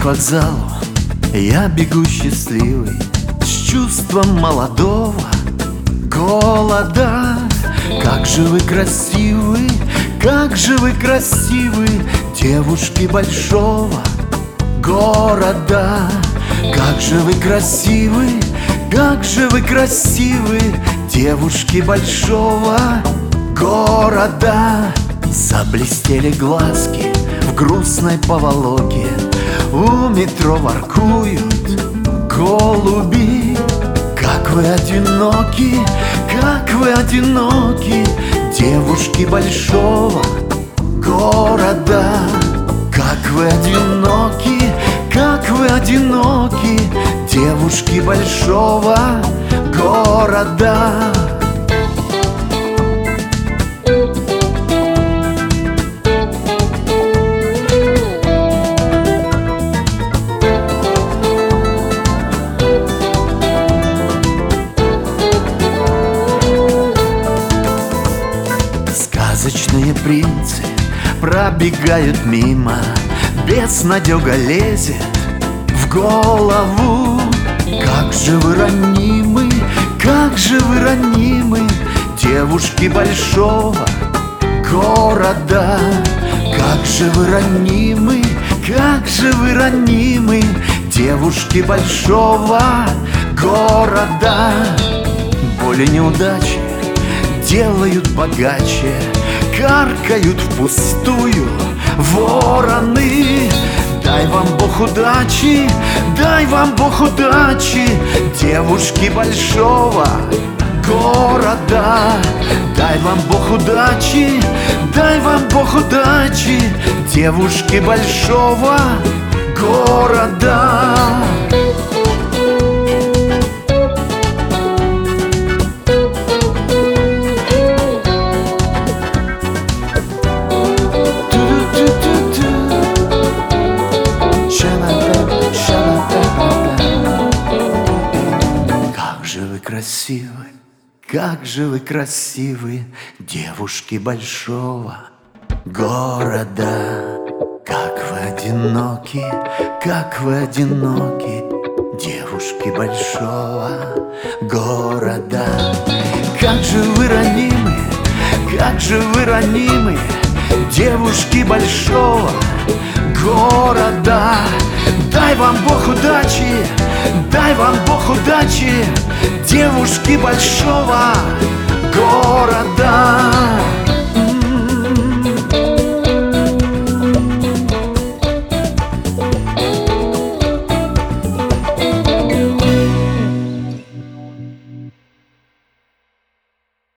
вокзалу я бегу счастливый, с чувством молодого голода. Как же вы красивы, как же вы красивы, девушки большого города. Как же вы красивы, как же вы красивы, девушки большого города. Заблестели глазки в грустной поволоке, у метро воркуют голуби. Как вы одиноки, как вы одиноки, девушки большого города. Как вы одиноки, как вы одиноки, девушки большого города. Сказочные принцы пробегают мимо, безнадега лезет в голову. Как же вы ранимы, как же вы ранимы, девушки большого города. Как же вы ранимы, как же вы ранимы, девушки большого города. Боли, неудачи делают богаче, каркают впустую вороны. Дай вам Бог удачи, дай вам Бог удачи, девушки большого города. Дай вам Бог удачи, дай вам Бог удачи, девушки большого города. Красивы, как же вы красивы, девушки большого города. Как вы одиноки, как вы одиноки, девушки большого города. Как же вы ранимы, как же вы ранимы, девушки большого города. Дай вам Бог удачи, дай вам Бог удачи, девушки большого города.